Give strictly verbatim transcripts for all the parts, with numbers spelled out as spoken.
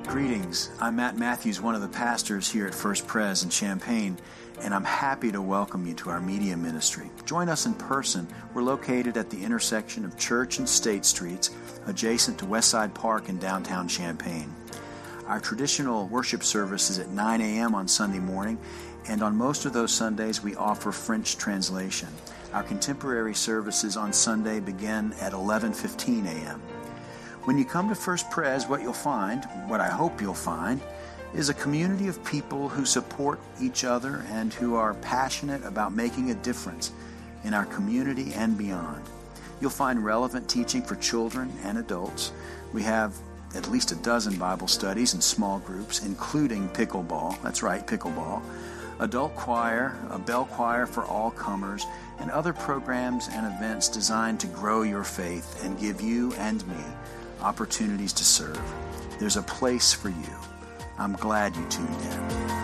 Greetings. I'm Matt Matthews, one of the pastors here at First Pres in Champaign, and I'm happy to welcome you to our media ministry. Join us in person. We're located at the intersection of Church and State Streets, adjacent to Westside Park in downtown Champaign. Our traditional worship service is at nine a.m. on Sunday morning, and on most of those Sundays we offer French translation. Our contemporary services on Sunday begin at eleven fifteen a.m. When you come to First Pres, what you'll find, what I hope you'll find, is a community of people who support each other and who are passionate about making a difference in our community and beyond. You'll find relevant teaching for children and adults. We have at least a dozen Bible studies in small groups, including pickleball. That's right, pickleball. Adult choir, a bell choir for all comers, and other programs and events designed to grow your faith and give you and me opportunities to serve. There's a place for you. I'm glad you tuned in.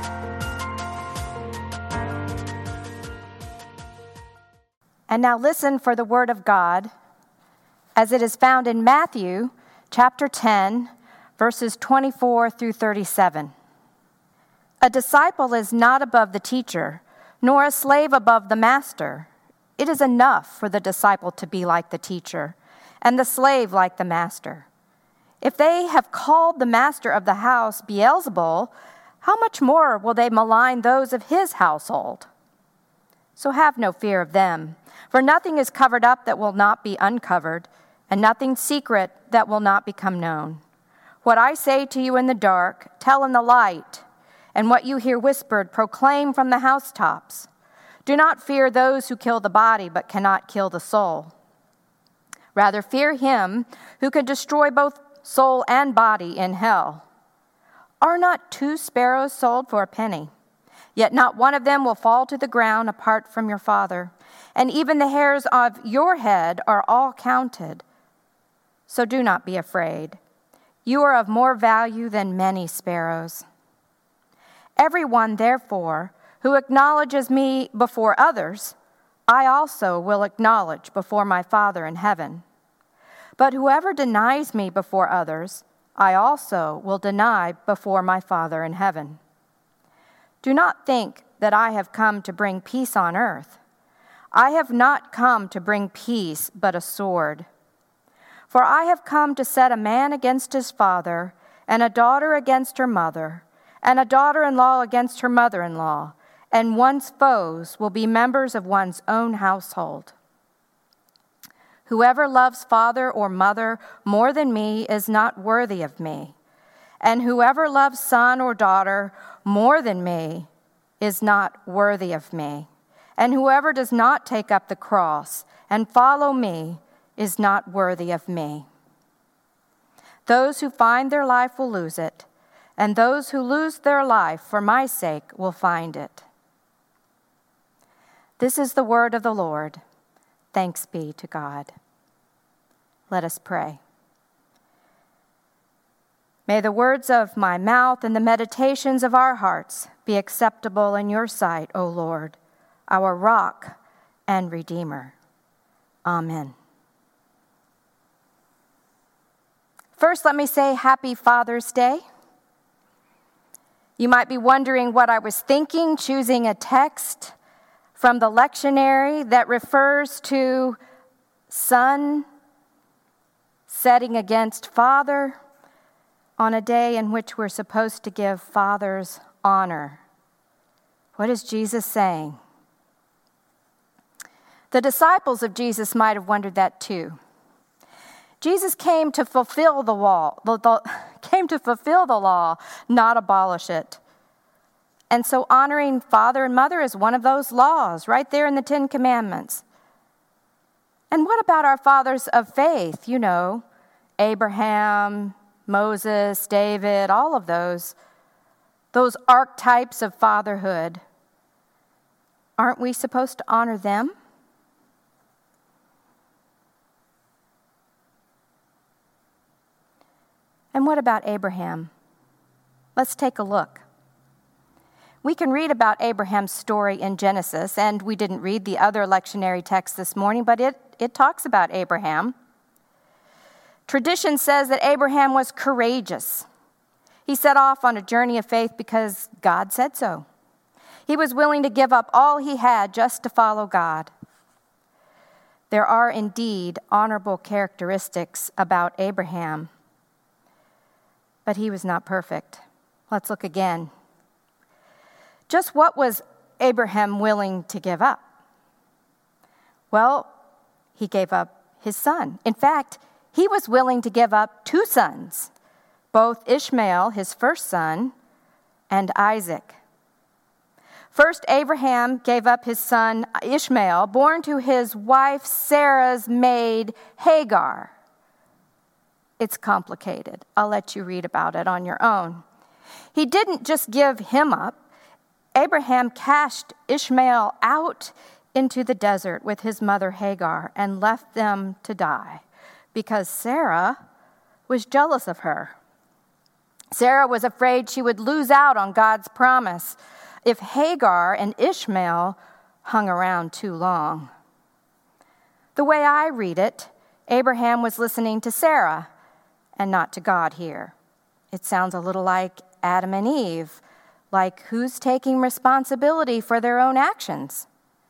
And now listen for the word of God as it is found in Matthew chapter ten, verses twenty-four through thirty-seven. A disciple is not above the teacher, nor a slave above the master. It is enough for the disciple to be like the teacher, and the slave like the master. If they have called the master of the house Beelzebul, how much more will they malign those of his household? So have no fear of them, for nothing is covered up that will not be uncovered, and nothing secret that will not become known. What I say to you in the dark, tell in the light, and what you hear whispered, proclaim from the housetops. Do not fear those who kill the body, but cannot kill the soul. Rather fear him who can destroy both soul and body in hell. Are not two sparrows sold for a penny? Yet not one of them will fall to the ground apart from your Father, and even the hairs of your head are all counted. So do not be afraid. You are of more value than many sparrows. Everyone, therefore, who acknowledges me before others, I also will acknowledge before my Father in heaven. But whoever denies me before others, I also will deny before my Father in heaven. Do not think that I have come to bring peace on earth. I have not come to bring peace, but a sword. For I have come to set a man against his father, and a daughter against her mother, and a daughter-in-law against her mother-in-law, and one's foes will be members of one's own household. Whoever loves father or mother more than me is not worthy of me, and whoever loves son or daughter more than me is not worthy of me, and whoever does not take up the cross and follow me is not worthy of me. Those who find their life will lose it, and those who lose their life for my sake will find it. This is the word of the Lord. Thanks be to God. Let us pray. May the words of my mouth and the meditations of our hearts be acceptable in your sight, O Lord, our rock and redeemer. Amen. First, let me say Happy Father's Day. You might be wondering what I was thinking, choosing a text from the lectionary that refers to son setting against father on a day in which we're supposed to give fathers honor. What is Jesus saying? The disciples of Jesus might have wondered that too. Jesus came to fulfill the law, the, the, came to fulfill the law, not abolish it. And so honoring father and mother is one of those laws right there in the Ten Commandments. And what about our fathers of faith? You know, Abraham, Moses, David, all of those, those archetypes of fatherhood. Aren't we supposed to honor them? And what about Abraham? Let's take a look. We can read about Abraham's story in Genesis, and we didn't read the other lectionary text this morning, but it, it talks about Abraham. Tradition says that Abraham was courageous. He set off on a journey of faith because God said so. He was willing to give up all he had just to follow God. There are indeed honorable characteristics about Abraham, but he was not perfect. Let's look again. Just what was Abraham willing to give up? Well, he gave up his son. In fact, he was willing to give up two sons, both Ishmael, his first son, and Isaac. First, Abraham gave up his son Ishmael, born to his wife Sarah's maid Hagar. It's complicated. I'll let you read about it on your own. He didn't just give him up. Abraham cast Ishmael out into the desert with his mother Hagar and left them to die because Sarah was jealous of her. Sarah was afraid she would lose out on God's promise if Hagar and Ishmael hung around too long. The way I read it, Abraham was listening to Sarah and not to God here. It sounds a little like Adam and Eve, like who's taking responsibility for their own actions?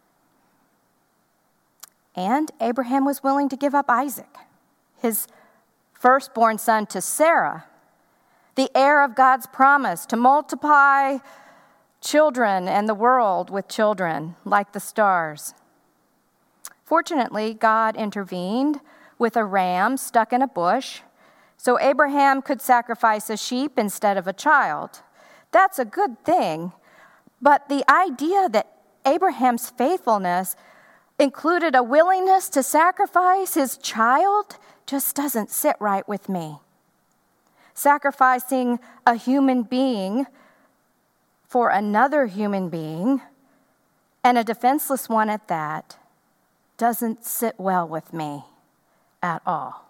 And Abraham was willing to give up Isaac, his firstborn son, to Sarah, the heir of God's promise to multiply children and the world with children like the stars. Fortunately, God intervened with a ram stuck in a bush so Abraham could sacrifice a sheep instead of a child. That's a good thing, but the idea that Abraham's faithfulness included a willingness to sacrifice his child just doesn't sit right with me. Sacrificing a human being for another human being, and a defenseless one at that, doesn't sit well with me at all.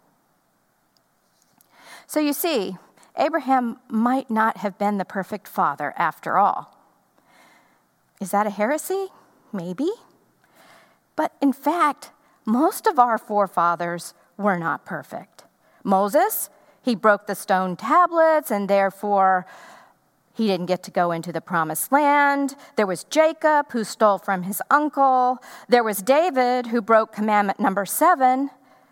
So you see, Abraham might not have been the perfect father after all. Is that a heresy? Maybe. But in fact, most of our forefathers were not perfect. Moses, he broke the stone tablets, and therefore he didn't get to go into the promised land. There was Jacob, who stole from his uncle. There was David, who broke commandment number seven.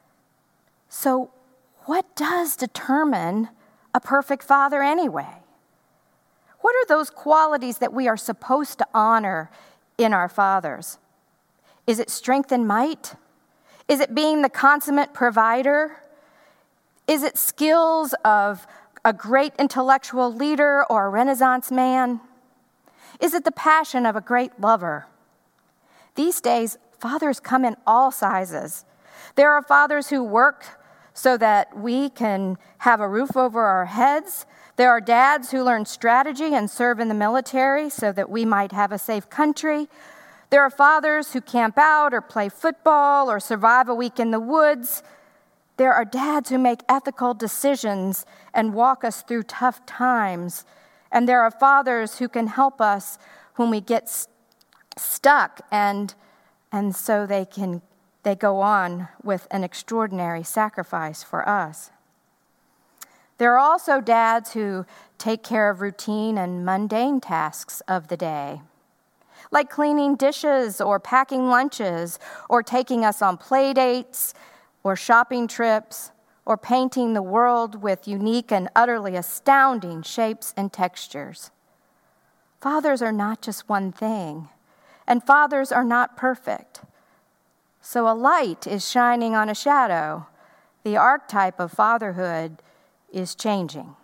So what does determine a perfect father anyway? What are those qualities that we are supposed to honor in our fathers? Is it strength and might? Is it being the consummate provider? Is it skills of a great intellectual leader or a Renaissance man? Is it the passion of a great lover? These days, fathers come in all sizes. There are fathers who work so that we can have a roof over our heads. There are dads who learn strategy and serve in the military so that we might have a safe country. There are fathers who camp out or play football or survive a week in the woods. There are dads who make ethical decisions and walk us through tough times. And there are fathers who can help us when we get st- stuck and and so they can they go on with an extraordinary sacrifice for us. There are also dads who take care of routine and mundane tasks of the day, like cleaning dishes or packing lunches or taking us on play dates or shopping trips or painting the world with unique and utterly astounding shapes and textures. Fathers are not just one thing, and fathers are not perfect. So a light is shining on a shadow. The archetype of fatherhood is changing.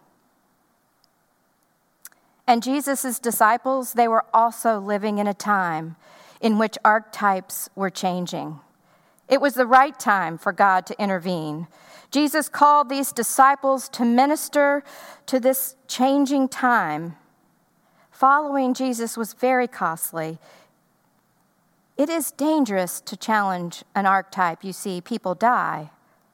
And Jesus' disciples, they were also living in a time in which archetypes were changing. It was the right time for God to intervene. Jesus called these disciples to minister to this changing time. Following Jesus was very costly. It is dangerous to challenge an archetype. You see, people die.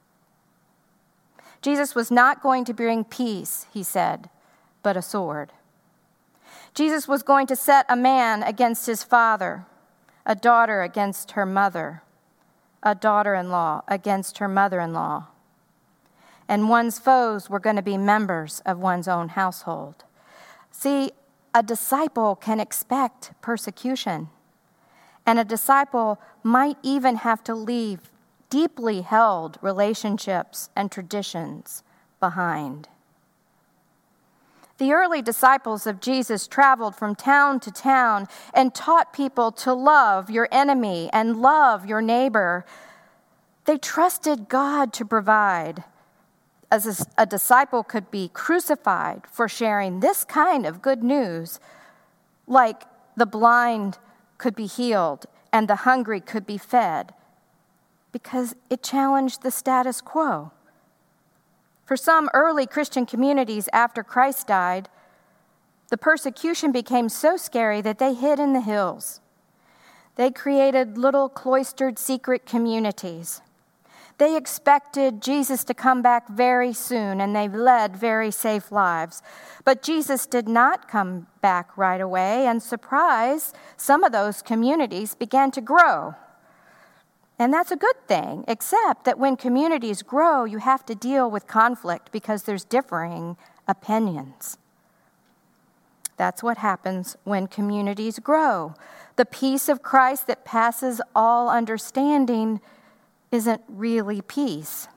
Jesus was not going to bring peace, he said, but a sword. Jesus was going to set a man against his father, a daughter against her mother, a daughter-in-law against her mother-in-law. and one's foes were going to be members of one's own household. See, a disciple can expect persecution, and a disciple might even have to leave deeply held relationships and traditions behind. The early disciples of Jesus traveled from town to town and taught people to love your enemy and love your neighbor. They trusted God to provide. As a, a disciple could be crucified for sharing this kind of good news, like the blind could be healed and the hungry could be fed, because it challenged the status quo. For some early Christian communities after Christ died, the persecution became so scary that they hid in the hills. They created little cloistered secret communities. They expected Jesus to come back very soon, and they led very safe lives. But Jesus did not come back right away, and surprise, some of those communities began to grow. And that's a good thing, except that when communities grow, you have to deal with conflict because there's differing opinions. That's what happens when communities grow. The peace of Christ that passes all understanding isn't really peace.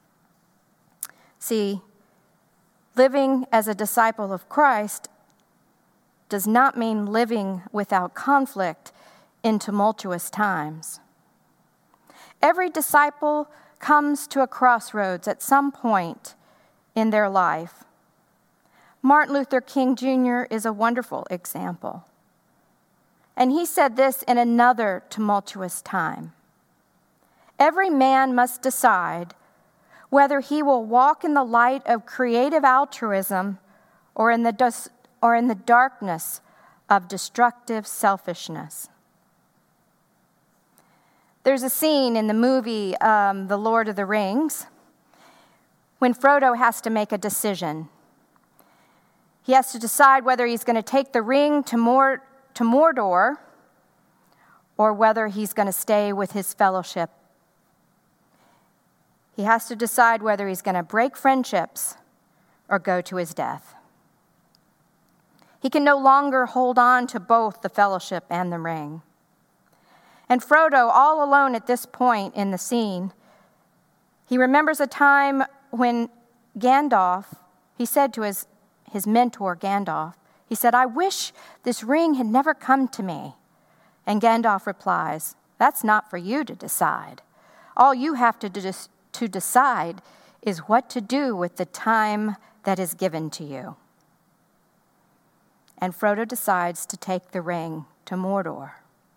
See, living as a disciple of Christ does not mean living without conflict in tumultuous times. Every disciple comes to a crossroads at some point in their life. Martin Luther King Junior is a wonderful example. And he said this in another tumultuous time. Every man must decide whether he will walk in the light of creative altruism or in the, dus- or in the darkness of destructive selfishness. There's a scene in the movie um, The Lord of the Rings when Frodo has to make a decision. He has to decide whether he's going to take the ring to, Mor- to Mordor or whether he's going to stay with his fellowship. He has to decide whether he's going to break friendships or go to his death. He can no longer hold on to both the fellowship and the ring. And Frodo, all alone at this point in the scene, he remembers a time when Gandalf, he said to his, his mentor Gandalf, he said, "I wish this ring had never come to me." And Gandalf replies, "That's not for you to decide. All you have to, de- to decide is what to do with the time that is given to you." And Frodo decides to take the ring to Mordor.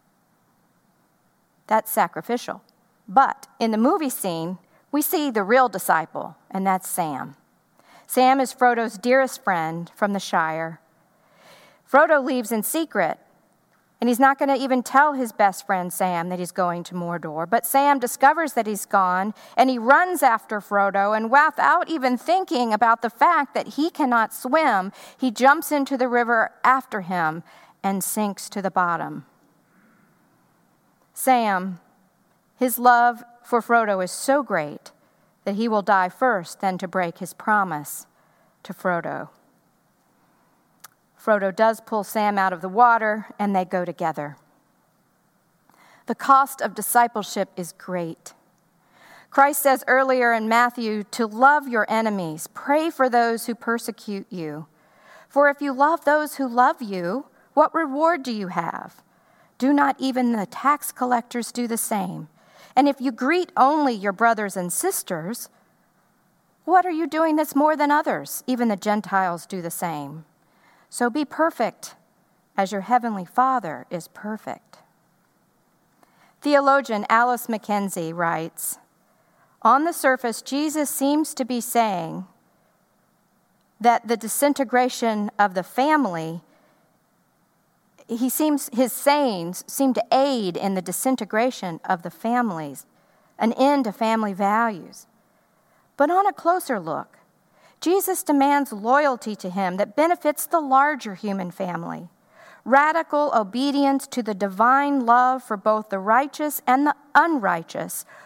That's sacrificial. But in the movie scene, we see the real disciple, and that's Sam. Sam is Frodo's dearest friend from the Shire. Frodo leaves in secret, and he's not going to even tell his best friend Sam that he's going to Mordor. But Sam discovers that he's gone, and he runs after Frodo, and without even thinking about the fact that he cannot swim, he jumps into the river after him and sinks to the bottom. Sam, his love for Frodo is so great that he will die first than to break his promise to Frodo. Frodo does pull Sam out of the water, and they go together. The cost of discipleship is great. Christ says earlier in Matthew to love your enemies, pray for those who persecute you. For if you love those who love you, what reward do you have? Do not even the tax collectors do the same? And if you greet only your brothers and sisters, what are you doing that's more than others? Even the Gentiles do the same. So be perfect as your heavenly Father is perfect. Theologian Alice Mackenzie writes, on the surface, Jesus seems to be saying that the disintegration of the family He seems, his sayings seem to aid in the disintegration of the families, an end to family values. But on a closer look, Jesus demands loyalty to him that benefits the larger human family, radical obedience to the divine love for both the righteous and the unrighteous,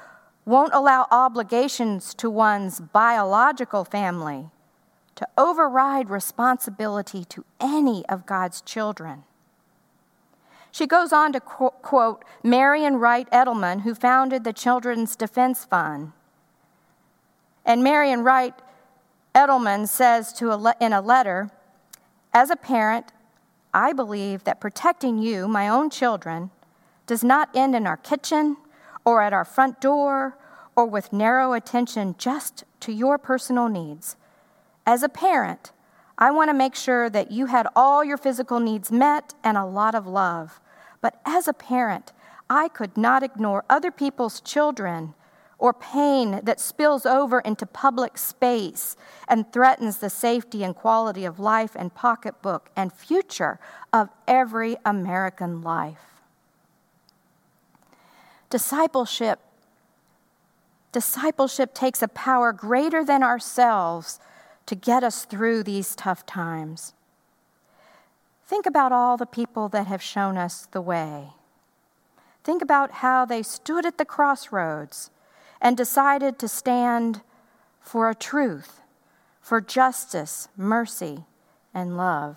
won't allow obligations to one's biological family to override responsibility to any of God's children. She goes on to qu- quote Marian Wright Edelman, who founded the Children's Defense Fund. And Marian Wright Edelman says to a le- in a letter, "As a parent, I believe that protecting you, my own children, does not end in our kitchen or at our front door or with narrow attention just to your personal needs. As a parent, I want to make sure that you had all your physical needs met and a lot of love. But as a parent, I could not ignore other people's children or pain that spills over into public space and threatens the safety and quality of life and pocketbook and future of every American life." Discipleship, discipleship takes a power greater than ourselves to get us through these tough times. Think about all the people that have shown us the way. Think about how they stood at the crossroads and decided to stand for a truth, for justice, mercy, and love.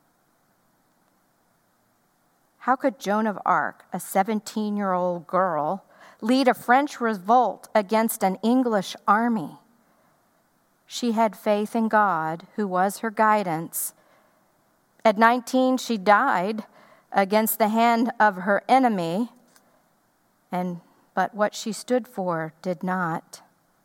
How could Joan of Arc, a seventeen-year-old girl, lead a French revolt against an English army? She had faith in God, who was her guidance. At nineteen, she died against the hand of her enemy, and but what she stood for did not.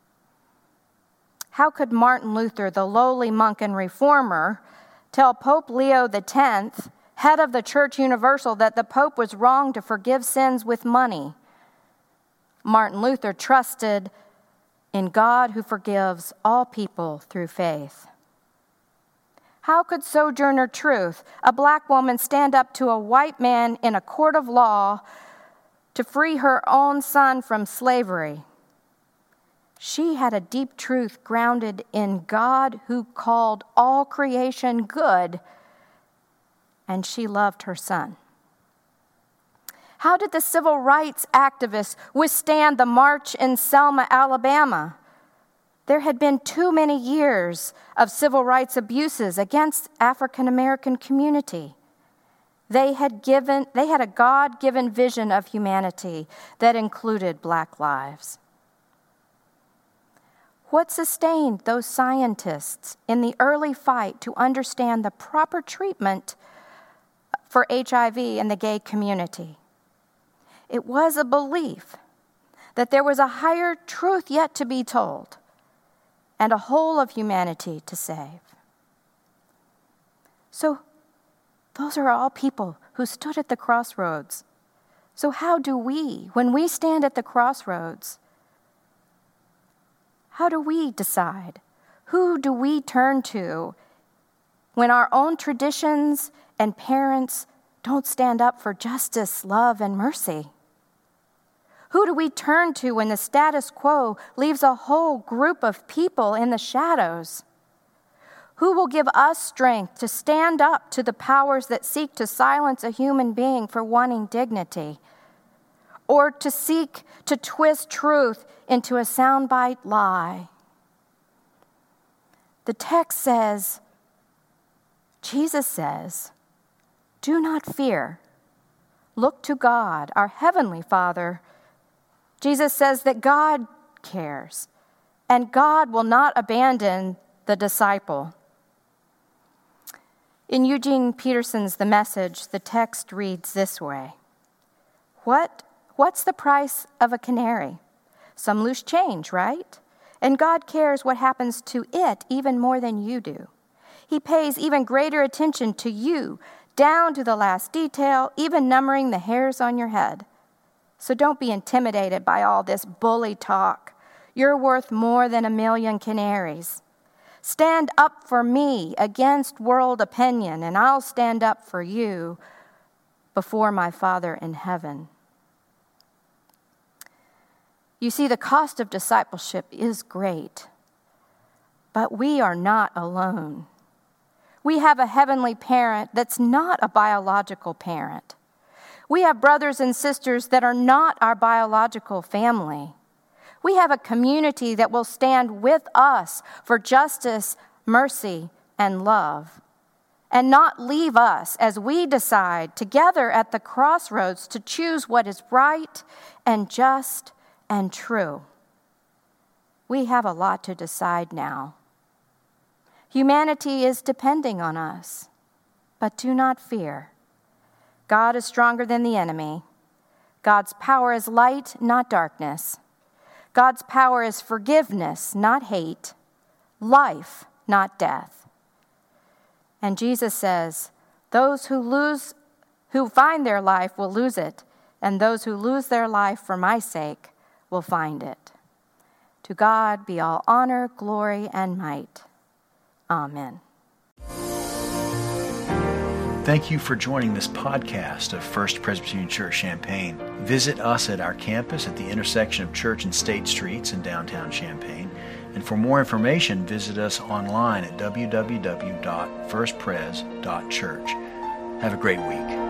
How could Martin Luther, the lowly monk and reformer, tell Pope Leo the tenth, head of the Church Universal, that the Pope was wrong to forgive sins with money? Martin Luther trusted in God who forgives all people through faith. How could Sojourner Truth, a black woman, stand up to a white man in a court of law to free her own son from slavery? She had a deep truth grounded in God who called all creation good, and she loved her son. How did the civil rights activists withstand the march in Selma, Alabama? There had been too many years of civil rights abuses against African American community. They had given, they had a God-given vision of humanity that included black lives. What sustained those scientists in the early fight to understand the proper treatment for H I V in the gay community? It was a belief that there was a higher truth yet to be told and a whole of humanity to save. So those are all people who stood at the crossroads. So how do we, when we stand at the crossroads, how do we decide? Who do we turn to when our own traditions and parents don't stand up for justice, love, and mercy? Who do we turn to when the status quo leaves a whole group of people in the shadows? Who will give us strength to stand up to the powers that seek to silence a human being for wanting dignity, or to seek to twist truth into a soundbite lie? The text says, Jesus says, "Do not fear. Look to God, our heavenly Father." Jesus says that God cares, and God will not abandon the disciple. In Eugene Peterson's The Message, the text reads this way: What, what's the price of a canary? Some loose change, right? And God cares what happens to it even more than you do. He pays even greater attention to you, down to the last detail, even numbering the hairs on your head. So don't be intimidated by all this bully talk. You're worth more than a million canaries. Stand up for me against world opinion, and I'll stand up for you before my Father in heaven. You see, the cost of discipleship is great, but we are not alone. We have a heavenly parent that's not a biological parent. We have brothers and sisters that are not our biological family. We have a community that will stand with us for justice, mercy, and love, and not leave us as we decide together at the crossroads to choose what is right and just and true. We have a lot to decide now. Humanity is depending on us, but do not fear. God is stronger than the enemy. God's power is light, not darkness. God's power is forgiveness, not hate, life, not death. And Jesus says, those who lose, who find their life will lose it, and those who lose their life for my sake will find it. To God be all honor, glory, and might. Amen. Thank you for joining this podcast of First Presbyterian Church Champaign. Visit us at our campus at the intersection of Church and State Streets in downtown Champaign. And for more information, visit us online at w w w dot first pres dot church. Have a great week.